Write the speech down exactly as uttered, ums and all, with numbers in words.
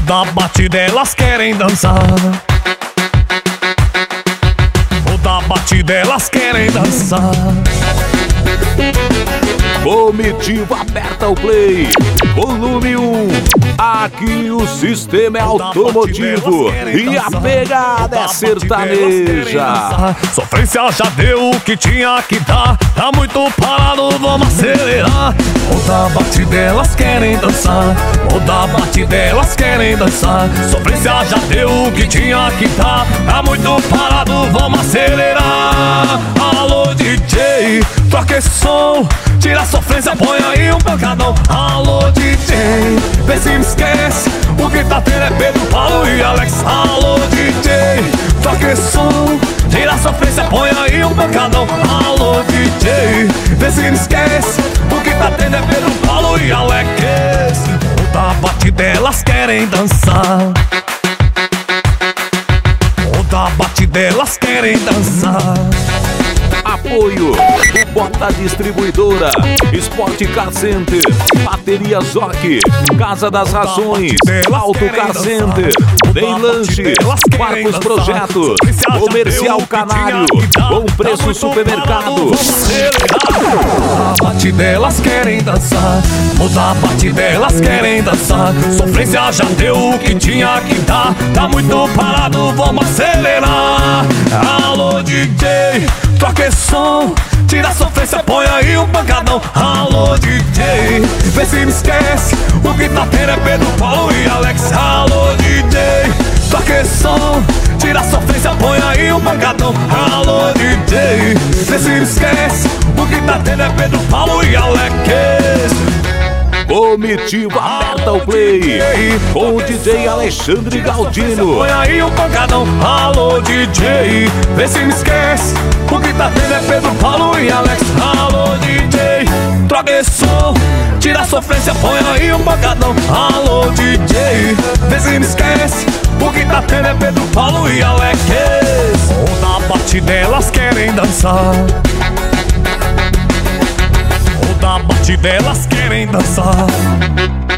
da batida elas querem dançar. O da batida elas querem dançar. Comitiva aperta o play, volume um. Aqui o sistema é automotivo e a pegada é sertaneja. Sofrência já deu o que tinha que dar, tá muito parado, vamos acelerar. O da batida elas querem dançar. O da batida elas querem dançar. Sofrência já deu o que tinha que dar, tá muito parado, vamos acelerar. Alô D J, toca esse som, tira a sofrência, põe aí um pancadão. Alô D J, vê se me esquece, o que tá tendo é Pedro, Paulo e Alex. Alô D J, toca esse som, tira a sofrência, põe aí um pancadão. Alô D J, vê se me esquece, o que tá tendo é Pedro, Paulo e Alex. O da batida elas querem dançar. O da batida elas querem dançar. Apoio Bota Distribuidora, Sport Car Center, Bateria Zoc, Casa das Rações, Auto Car Center, Tem Lanche, Marcos Projetos, Comercial Canário, Bom Preço Supermercado. O da batida elas querem dançar. O da batida elas querem dançar. Sofrência já deu o que tinha que dar, tá muito parado, vamos acelerar. Alô D J, toca esse som, tira a sofrência, põe aí um pancadão. Alô D J, vê se me esquece, o que tá tendo é Pedro, Paulo e Alex. Alô D J, toca esse som, tira a sofrência, põe aí um pancadão. Alô D J, vê se me esquece, o que tá tendo é Pedro, Paulo e Alex. Comitiva aperta o play com o D J Alexandre Galdino. Põe aí um pancadão. Alô D J, vê se me esquece, o que tá tendo é Pedro, Paulo e Alex. Alô D J, troca esse som, tira a sofrência, põe aí um pancadão. Alô D J, vê se me esquece, o que tá tendo é Pedro, Paulo e Alex. O da batida elas querem dançar. O da batida elas querem dançar.